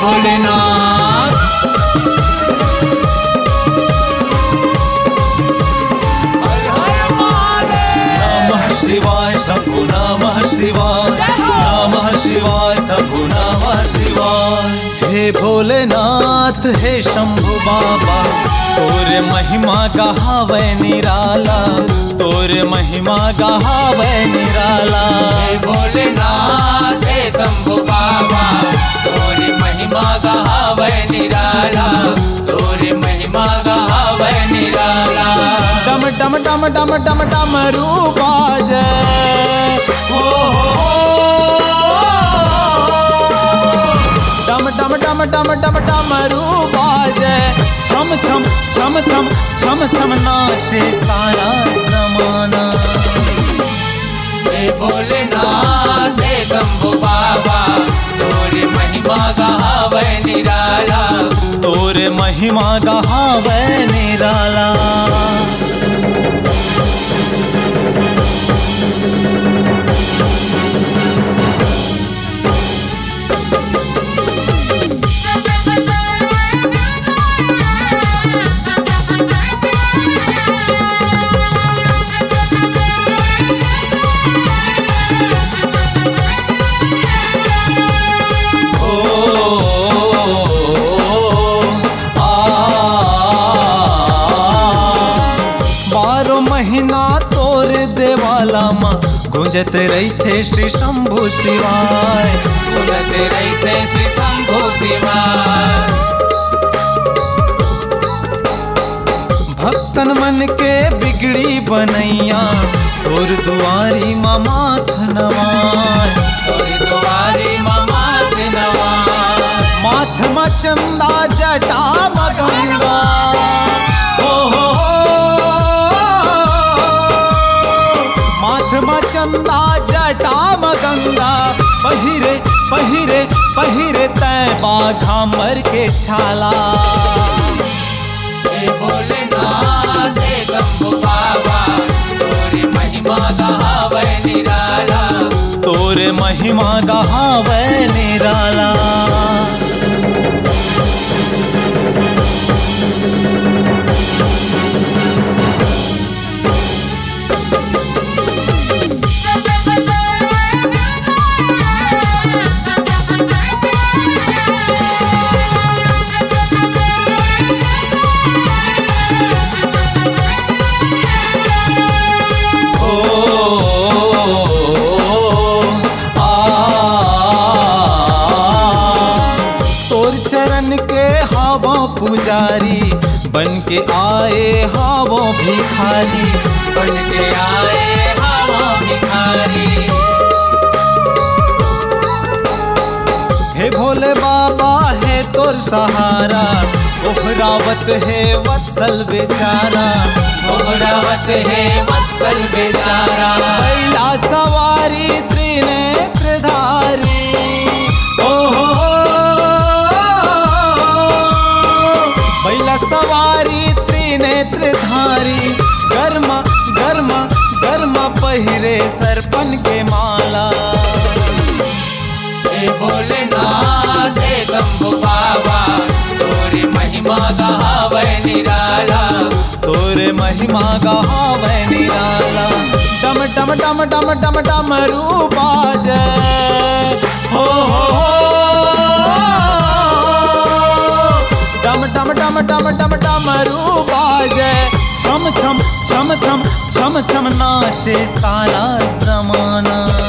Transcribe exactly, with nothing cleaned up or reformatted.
भोलेनाथ। नमः शिवाय शंभु नमः शिवाय, नमः शिवाय शंभु नमः शिवाय। हे भोलेनाथ हे शंभु बाबा, तोरे महिमा गावे निराला, तोरे महिमा गावे निराला। हे भोलेनाथ हे शंभु बाबा, तोरी महिमा गावे निराला, तोरी महिमा गावे निराला। डम डम डम डम डम डमरू बाजे, हो डम डम डम डम डम डमरू बाजे, छम छम छम छम छम छम नाचे सारा जमाना। हे भोलेनाथ हे शंभु बाबा, तोरी महिमा गावे निराला, तोरे महिमा गावे निराला। महीना तोर देवाला माँ गुंजत रही थे श्री शंभु शिवाय, गुंजत रही थे श्री शंभु शिवाय। भक्तन मन के बिगड़ी बनैया, तोर दुआरी माँ माथ नवाय, तोर दुआरी माँ माथ नवाय। माथ में चंदा जटा में गंगा, हो हो चंदा जटा में गंगा, पहिरे पहिरे पहिरे तै बाघा मर के छाला। हे भोलेनाथ हे शंभु बाबा, तोरी महिमा गावे निराला, तोरे महिमा गावे निराला। पुजारी बन के आए हावो भिखारी, बन के आए हावो भिखारी। हे भोले बाबा है तोर सहारा, ओहरावत है वत्सल बेचारा, ओहरावत है वत्सल बेचारा। बैला सवारी त्रिनेत्रधारी, सवारी त्रिनेत्रधारी, गर्मा गर्मा गर्मा पहिरे सरपन के माला। हे भोलेनाथ हे शंभु बाबा, तोरी महिमा गावे निराला, तोरे महिमा गावे निराला। डम डम डम डम डम डमरू बाजे, हो हो डम डम डम डम डम डमरू बाजे, छम छम छम छम छम छम नाचे सारा जमाना।